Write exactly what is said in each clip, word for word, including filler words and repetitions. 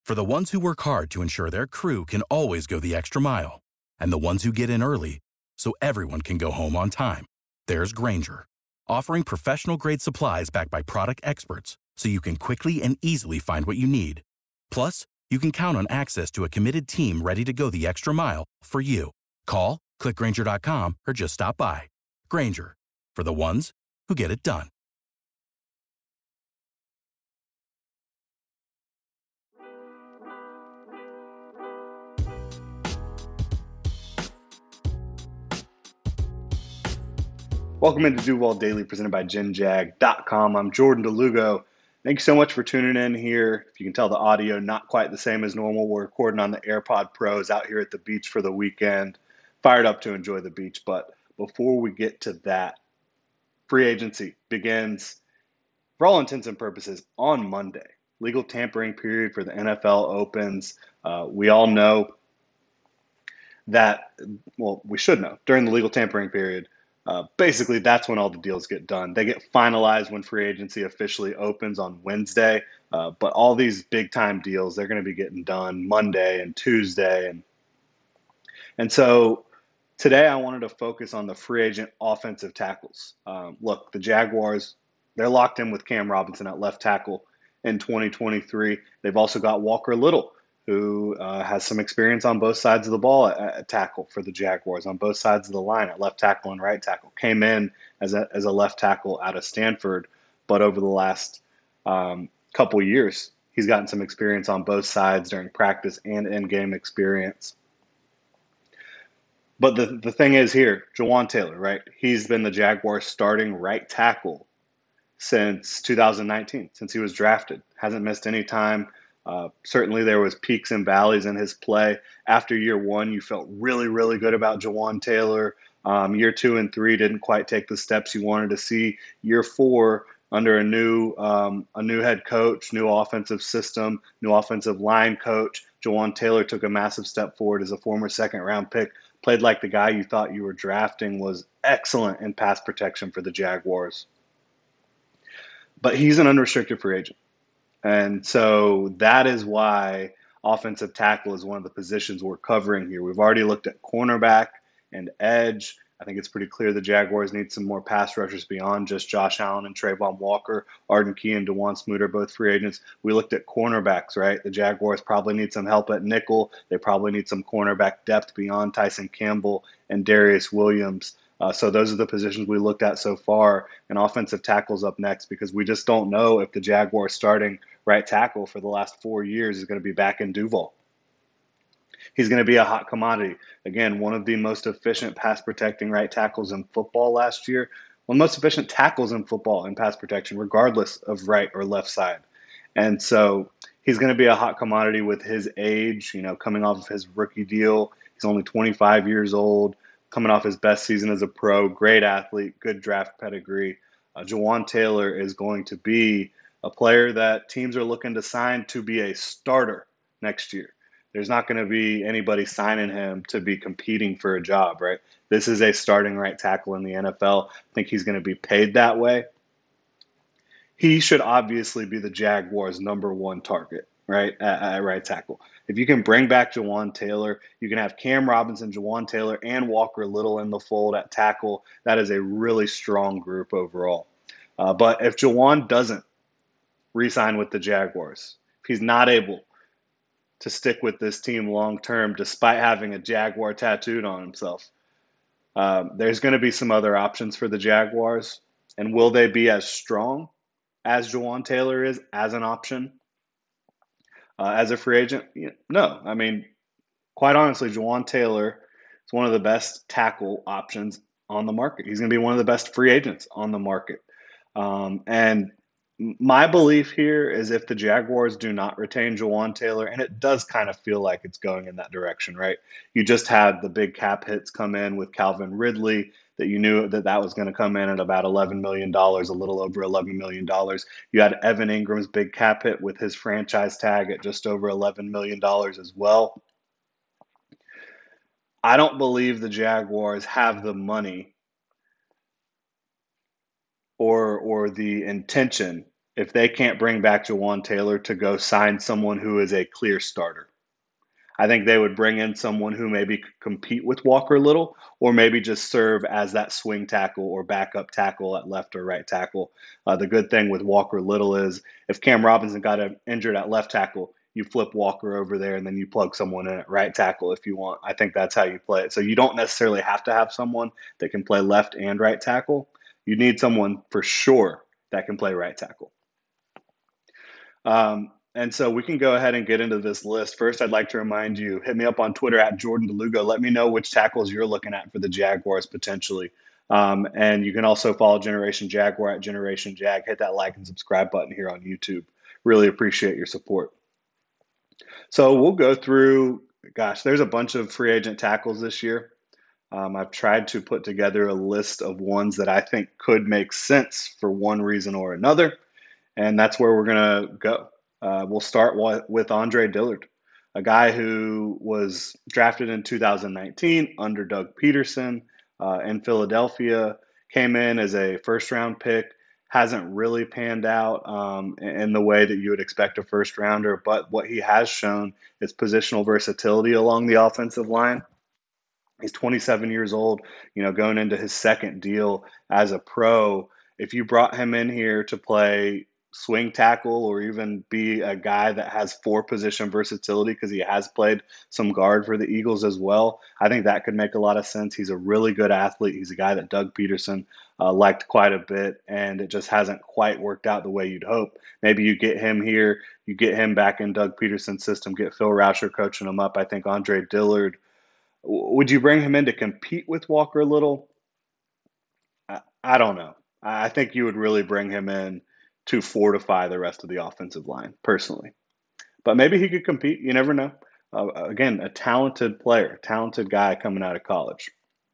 For the ones who work hard to ensure their crew can always go the extra mile, and the ones who get in early so everyone can go home on time, there's Grainger, offering professional-grade supplies backed by product experts so you can quickly and easily find what you need. Plus, you can count on access to a committed team ready to go the extra mile for you. Call, click Grainger dot com, or just stop by. Grainger, for the ones who get it done. Welcome into Duval Daily, presented by Gen Jag dot com. I'm Jordan DeLugo. Thank you so much for tuning in here. If you can tell, the audio not quite the same as normal. We're recording on the AirPod Pros out here at the beach for the weekend. Fired up to enjoy the beach. But before we get to that, free agency begins, for all intents and purposes, on Monday. Legal tampering period for the N F L opens. Uh, we all know that, well, we should know, during the legal tampering period, Uh, basically, that's when all the deals get done. They get finalized when free agency officially opens on Wednesday. Uh, but all these big time deals, they're going to be getting done Monday and Tuesday. And, and so today I wanted to focus on the free agent offensive tackles. Um, look, the Jaguars, they're locked in with Cam Robinson at left tackle in twenty twenty-three. They've also got Walker Little, who uh, has some experience on both sides of the ball at, at tackle for the Jaguars, on both sides of the line at left tackle and right tackle. Came in as a as a left tackle out of Stanford, but over the last um, couple years, he's gotten some experience on both sides during practice and in-game experience. But the, the thing is here, Jawaan Taylor, right? He's been the Jaguars' starting right tackle since two thousand nineteen, since he was drafted. Hasn't missed any time. Uh, certainly there was peaks and valleys in his play. After year one, you felt really, really good about Jawaan Taylor. Um, year two and three didn't quite take the steps you wanted to see. Year four, under a new um, a new head coach, new offensive system, new offensive line coach, Jawaan Taylor took a massive step forward as a former second-round pick. Played like the guy you thought you were drafting, was excellent in pass protection for the Jaguars. But he's an unrestricted free agent. And so that is why offensive tackle is one of the positions we're covering here. We've already looked at cornerback and edge. I think it's pretty clear the Jaguars need some more pass rushers beyond just Josh Allen and Trayvon Walker. Arden Key and Dewan Smoot are both free agents. We looked at cornerbacks, right? The Jaguars probably need some help at nickel. They probably need some cornerback depth beyond Tyson Campbell and Darius Williams. Uh, so those are the positions we looked at so far, and offensive tackle's up next because we just don't know if the Jaguars starting right tackle for the last four years is going to be back in Duval. He's going to be a hot commodity. Again, one of the most efficient pass protecting right tackles in football last year. One of the most efficient tackles in football in pass protection, regardless of right or left side. And so he's going to be a hot commodity with his age, you know, coming off of his rookie deal. He's only twenty-five years old. Coming off his best season as a pro, great athlete, good draft pedigree. Uh, Jawaan Taylor is going to be a player that teams are looking to sign to be a starter next year. There's not going to be anybody signing him to be competing for a job, right? This is a starting right tackle in the N F L. I think he's going to be paid that way. He should obviously be the Jaguars' number one target, right, at, at right tackle. If you can bring back Jawaan Taylor, you can have Cam Robinson, Jawaan Taylor, and Walker Little in the fold at tackle. That is a really strong group overall. Uh, but if Jawaan doesn't re-sign with the Jaguars, if he's not able to stick with this team long-term despite having a Jaguar tattooed on himself, uh, there's going to be some other options for the Jaguars. And will they be as strong as Jawaan Taylor is as an option? Uh, as a free agent, no. I mean, quite honestly, Jawaan Taylor is one of the best tackle options on the market. He's going to be one of the best free agents on the market. Um, and my belief here is if the Jaguars do not retain Jawaan Taylor, and it does kind of feel like it's going in that direction, right? You just had the big cap hits come in with Calvin Ridley, that you knew that that was going to come in at about eleven million dollars, a little over eleven million dollars. You had Evan Ingram's big cap hit with his franchise tag at just over eleven million dollars as well. I don't believe the Jaguars have the money or or the intention if they can't bring back Jawan Taylor to go sign someone who is a clear starter. I think they would bring in someone who maybe could compete with Walker Little, or maybe just serve as that swing tackle or backup tackle at left or right tackle. Uh, the good thing with Walker Little is if Cam Robinson got injured at left tackle, you flip Walker over there and then you plug someone in at right tackle if you want. I think that's how you play it. So you don't necessarily have to have someone that can play left and right tackle. You need someone for sure that can play right tackle. Um, and so we can go ahead and get into this list. First, I'd like to remind you, hit me up on Twitter at Jordan DeLugo. Let me know which tackles you're looking at for the Jaguars potentially. Um, and you can also follow Generation Jaguar at Generation Jag. Hit that like and subscribe button here on YouTube. Really appreciate your support. So we'll go through, gosh, there's a bunch of free agent tackles this year. Um, I've tried to put together a list of ones that I think could make sense for one reason or another. And that's where we're going to go. Uh, we'll start with Andre Dillard, a guy who was drafted in two thousand nineteen under Doug Peterson uh, in Philadelphia, came in as a first-round pick, hasn't really panned out um, in the way that you would expect a first-rounder, but what he has shown is positional versatility along the offensive line. He's twenty-seven years old, you know, going into his second deal as a pro. If you brought him in here to play swing tackle or even be a guy that has four position versatility because he has played some guard for the Eagles as well, I think that could make a lot of sense. He's a really good athlete. He's a guy that Doug Peterson uh, liked quite a bit, and it just hasn't quite worked out the way you'd hope. Maybe you get him here, you get him back in Doug Peterson's system, get Phil Rauscher coaching him up. I think Andre Dillard, would you bring him in to compete with Walker Little? I, I don't know. I think you would really bring him in to fortify the rest of the offensive line, personally. But maybe he could compete. You never know. Uh, again, a talented player, talented guy coming out of college.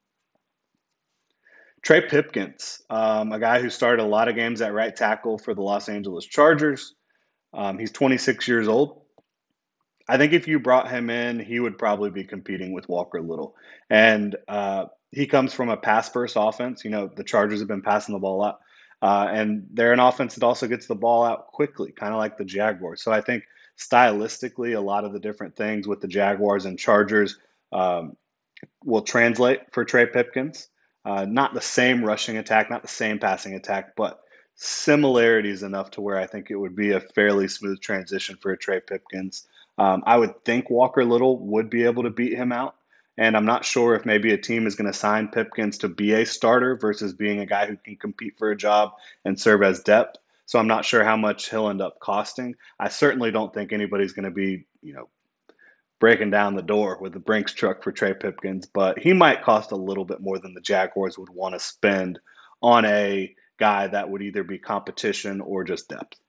Trey Pipkins, um, a guy who started a lot of games at right tackle for the Los Angeles Chargers. Um, he's twenty-six years old. I think if you brought him in, he would probably be competing with Walker Little. And uh, he comes from a pass-first offense. You know, the Chargers have been passing the ball out. Uh, and they're an offense that also gets the ball out quickly, kind of like the Jaguars. So I think stylistically, a lot of the different things with the Jaguars and Chargers um, will translate for Trey Pipkins. Uh, not the same rushing attack, not the same passing attack, but similarities enough to where I think it would be a fairly smooth transition for a Trey Pipkins. Um, I would think Walker Little would be able to beat him out. And I'm not sure if maybe a team is going to sign Pipkins to be a starter versus being a guy who can compete for a job and serve as depth. So I'm not sure how much he'll end up costing. I certainly don't think anybody's going to be, you know, breaking down the door with the Brinks truck for Trey Pipkins, but he might cost a little bit more than the Jaguars would want to spend on a guy that would either be competition or just depth.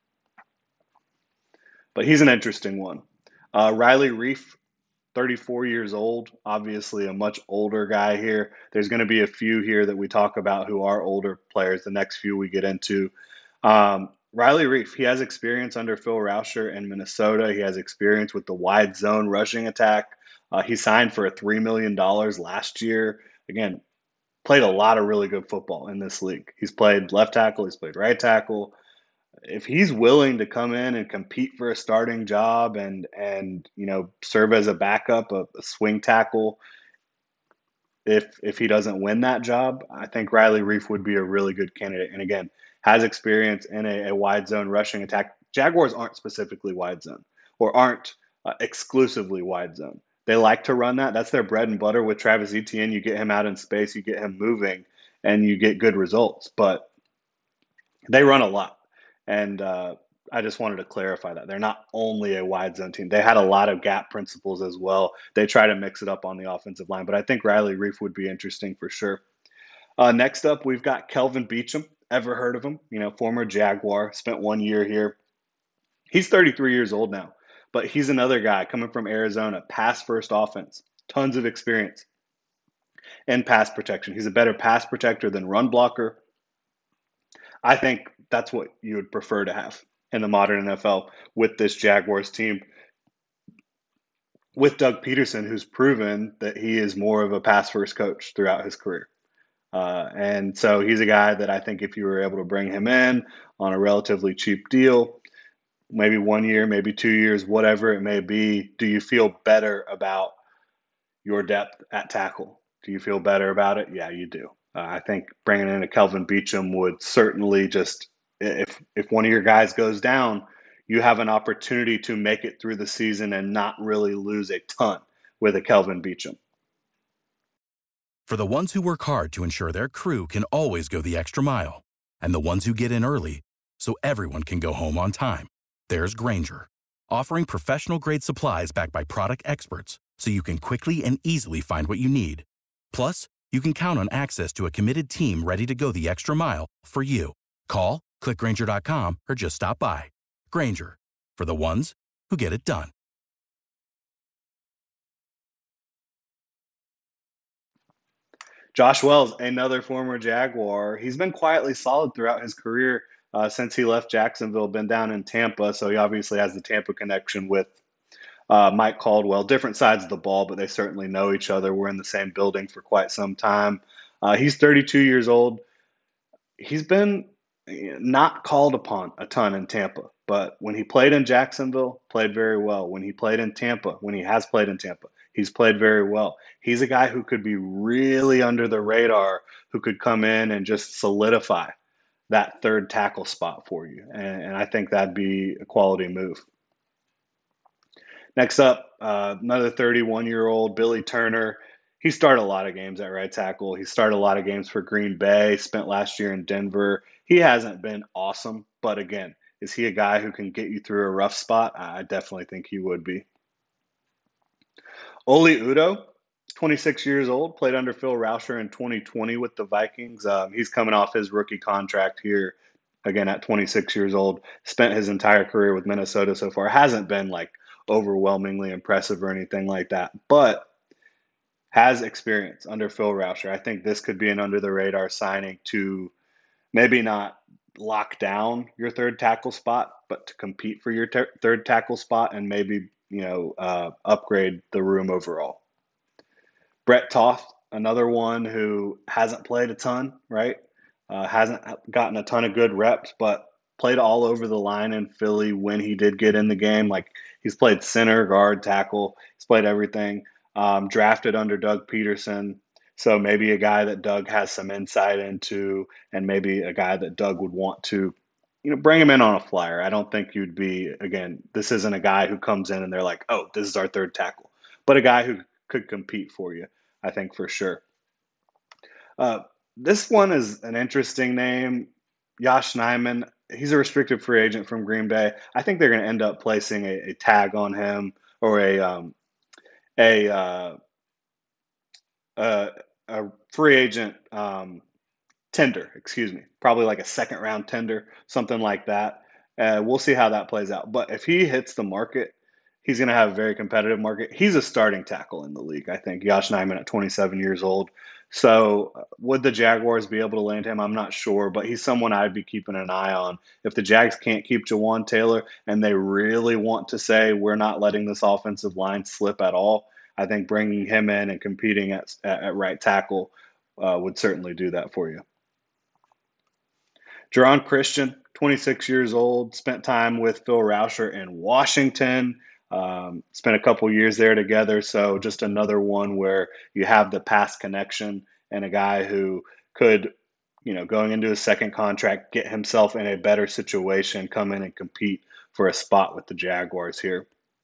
But he's an interesting one. Uh, Riley Reiff, thirty-four years old, obviously a much older guy here. There's going to be a few here that we talk about who are older players, the next few we get into. Um, Riley Reiff, he has experience under Phil Rauscher in Minnesota. He has experience with the wide zone rushing attack. Uh, he signed for a three million dollars last year. Again, played a lot of really good football in this league. He's played left tackle. He's played right tackle. If he's willing to come in and compete for a starting job and, and you know, serve as a backup, a, a swing tackle, if if he doesn't win that job, I think Riley Reiff would be a really good candidate. And again, has experience in a, a wide zone rushing attack. Jaguars aren't specifically wide zone or aren't uh, exclusively wide zone. They like to run that. That's their bread and butter with Travis Etienne. You get him out in space, you get him moving, and you get good results. But they run a lot. And uh, I just wanted to clarify that. They're not only a wide zone team. They had a lot of gap principles as well. They try to mix it up on the offensive line. But I think Riley Reiff would be interesting for sure. Uh, next up, we've got Kelvin Beachum. Ever heard of him? You know, former Jaguar, spent one year here. He's thirty-three years old now, but he's another guy coming from Arizona, pass-first offense, tons of experience in pass protection. He's a better pass protector than run blocker. I think that's what you would prefer to have in the modern N F L with this Jaguars team. With Doug Peterson, who's proven that he is more of a pass-first coach throughout his career. Uh, and so he's a guy that I think if you were able to bring him in on a relatively cheap deal, maybe one year, maybe two years, whatever it may be, do you feel better about your depth at tackle? Do you feel better about it? Yeah, you do. Uh, I think bringing in a Kelvin Beachum would certainly just, if if one of your guys goes down, you have an opportunity to make it through the season and not really lose a ton with a Kelvin Beachum. For the ones who work hard to ensure their crew can always go the extra mile, and the ones who get in early so everyone can go home on time, there's Grainger, offering professional-grade supplies backed by product experts so you can quickly and easily find what you need. Plus, you can count on access to a committed team ready to go the extra mile for you. Call, click Grainger dot com, or just stop by. Grainger, for the ones who get it done. Josh Wells, another former Jaguar. He's been quietly solid throughout his career uh, since he left Jacksonville, been down in Tampa, so he obviously has the Tampa connection with uh, Mike Caldwell. Different sides of the ball, but they certainly know each other. We're in the same building for quite some time. Uh, he's thirty-two years old. He's been not called upon a ton in Tampa, but when he played in Jacksonville, played very well. When he played in Tampa, when he has played in Tampa, he's played very well. He's a guy who could be really under the radar, who could come in and just solidify that third tackle spot for you. And, and I think that'd be a quality move. Next up, uh, another thirty-one year old Billy Turner. He started a lot of games at right tackle. He started a lot of games for Green Bay, spent last year in Denver. He hasn't been awesome, but again, is he a guy who can get you through a rough spot? I definitely think he would be. Oli Udo, twenty-six years old, played under Phil Rauscher in twenty twenty with the Vikings. Um, he's coming off his rookie contract here, again at twenty-six years old. Spent his entire career with Minnesota so far. Hasn't been like overwhelmingly impressive or anything like that, but has experience under Phil Rauscher. I think this could be an under the radar signing to maybe not lock down your third tackle spot, but to compete for your ter- third tackle spot and maybe, you know, uh, upgrade the room overall. Brett Toth, another one who hasn't played a ton, right? Uh, hasn't gotten a ton of good reps, but played all over the line in Philly when he did get in the game. Like he's played center, guard, tackle. He's played everything. Um, drafted under Doug Peterson. So maybe a guy that Doug has some insight into, and maybe a guy that Doug would want to, you know, bring him in on a flyer. I don't think you'd be, again, this isn't a guy who comes in and they're like, oh, this is our third tackle, but a guy who could compete for you. I think for sure. Uh, this one is an interesting name, Josh Nijman. He's a restricted free agent from Green Bay. I think they're going to end up placing a, a tag on him or a um, a, uh, a a free agent um, tender. Excuse me, probably like a second round tender, something like that. Uh, we'll see how that plays out. But if he hits the market, he's going to have a very competitive market. He's a starting tackle in the league, I think. Josh Nijman at twenty-seven years old. So uh, would the Jaguars be able to land him? I'm not sure, but he's someone I'd be keeping an eye on. If the Jags can't keep Jawan Taylor and they really want to say we're not letting this offensive line slip at all, I think bringing him in and competing at, at, at right tackle uh, would certainly do that for you. Geron Christian, twenty-six years old, spent time with Phil Rauscher in Washington. Um, spent a couple years there together. So just another one where you have the past connection and a guy who could, you know, going into his second contract, get himself in a better situation, come in and compete for a spot with the Jaguars here.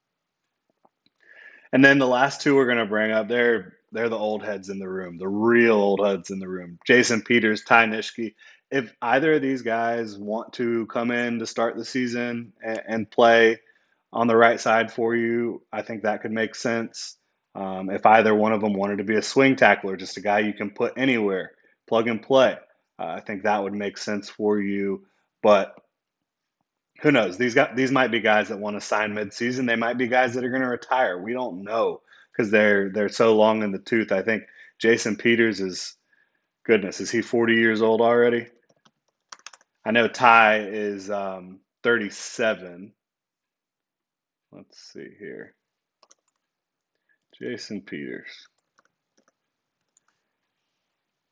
And then the last two we're going to bring up, they're they're the old heads in the room, the real old heads in the room. Jason Peters, Ty Nishke. If either of these guys want to come in to start the season and, and play on the right side for you, I think that could make sense. Um, if either one of them wanted to be a swing tackler, just a guy you can put anywhere, plug and play, uh, I think that would make sense for you. But who knows? These got these might be guys that want to sign midseason. They might be guys that are going to retire. We don't know because they're they're so long in the tooth. I think Jason Peters is goodness. Is he forty years old already? I know Ty is um, thirty-seven. Let's see here. Jason Peters.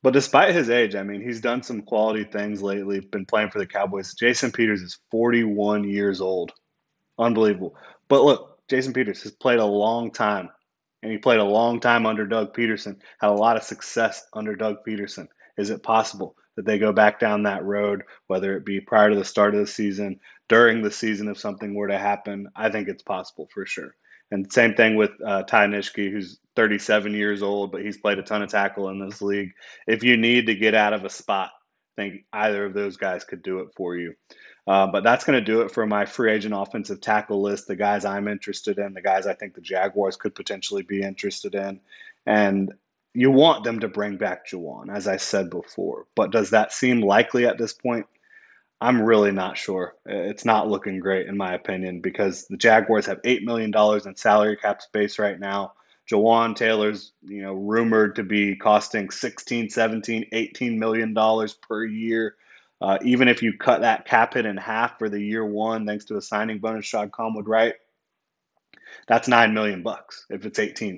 But despite his age, I mean, he's done some quality things lately, been playing for the Cowboys. Jason Peters is forty-one years old. Unbelievable. But look, Jason Peters has played a long time, and he played a long time under Doug Peterson, had a lot of success under Doug Peterson. Is it possible that they go back down that road, whether it be prior to the start of the season, during the season if something were to happen? I think it's possible for sure. And same thing with uh, Ty Nishke, who's thirty-seven years old, but he's played a ton of tackle in this league. If you need to get out of a spot, I think either of those guys could do it for you. Uh, but that's going to do it for my free agent offensive tackle list, the guys I'm interested in, the guys I think the Jaguars could potentially be interested in. And you want them to bring back Juwan, as I said before. But does that seem likely at this point? I'm really not sure. It's not looking great, in my opinion, because the Jaguars have eight million dollars in salary cap space right now. Juwan Taylor's, you know, rumored to be costing sixteen, seventeen, eighteen million dollars per year. Uh, even if you cut that cap hit in half for the year one, thanks to a signing bonus Shad Khan would write, that's nine million bucks if it's eighteen.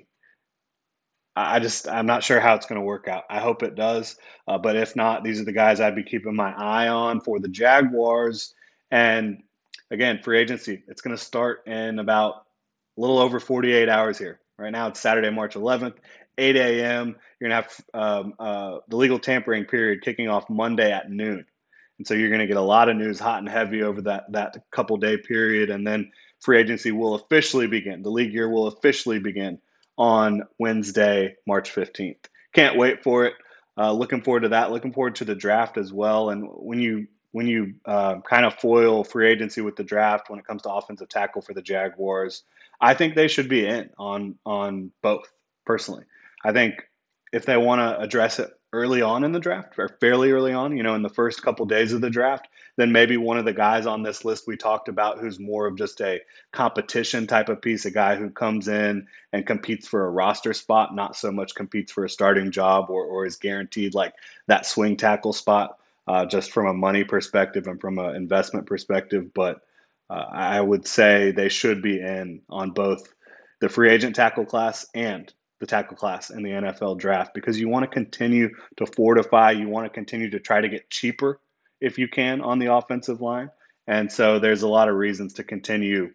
I just, I'm not sure how it's going to work out. I hope it does. Uh, but if not, these are the guys I'd be keeping my eye on for the Jaguars. And again, free agency, it's going to start in about a little over forty-eight hours here. Right now, it's Saturday, March eleventh, eight a.m. You're going to have um, uh, the legal tampering period kicking off Monday at noon. And so you're going to get a lot of news hot and heavy over that, that couple day period. And then free agency will officially begin. The league year will officially begin on Wednesday, March fifteenth. Can't wait for it. Uh, looking forward to that. Looking forward to the draft as well. And when you when you uh, kind of foil free agency with the draft when it comes to offensive tackle for the Jaguars, I think they should be in on on both, personally. I think if they want to address it early on in the draft, or fairly early on, you know, in the first couple days of the draft, then maybe one of the guys on this list we talked about who's more of just a competition type of piece, a guy who comes in and competes for a roster spot, not so much competes for a starting job or, or is guaranteed like that swing tackle spot, uh, just from a money perspective and from an investment perspective. But uh, I would say they should be in on both the free agent tackle class and the tackle class in the N F L draft, because you want to continue to fortify, you want to continue to try to get cheaper if you can on the offensive line. And so there's a lot of reasons to continue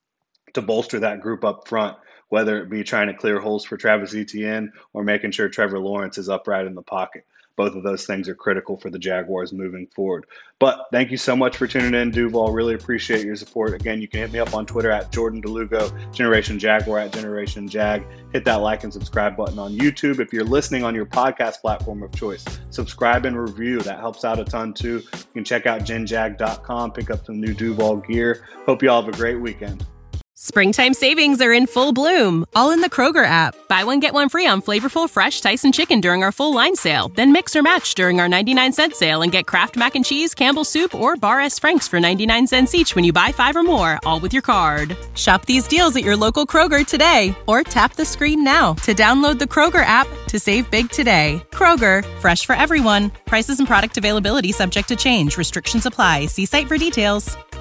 to bolster that group up front, whether it be trying to clear holes for Travis Etienne or making sure Trevor Lawrence is upright in the pocket. Both of those things are critical for the Jaguars moving forward. But thank you so much for tuning in, Duval. Really appreciate your support. Again, you can hit me up on Twitter at Jordan DeLugo, Generation Jaguar at Generation Jag. Hit that like and subscribe button on YouTube. If you're listening on your podcast platform of choice, subscribe and review. That helps out a ton too. You can check out gen jag dot com, pick up some new Duval gear. Hope you all have a great weekend. Springtime savings are in full bloom, all in the Kroger app. Buy one, get one free on flavorful, fresh Tyson chicken during our full line sale. Then mix or match during our ninety-nine cent sale and get Kraft Mac and Cheese, Campbell's Soup, or Bar S. Frank's for ninety-nine cents each when you buy five or more, all with your card. Shop these deals at your local Kroger today, or tap the screen now to download the Kroger app to save big today. Kroger, fresh for everyone. Prices and product availability subject to change. Restrictions apply. See site for details.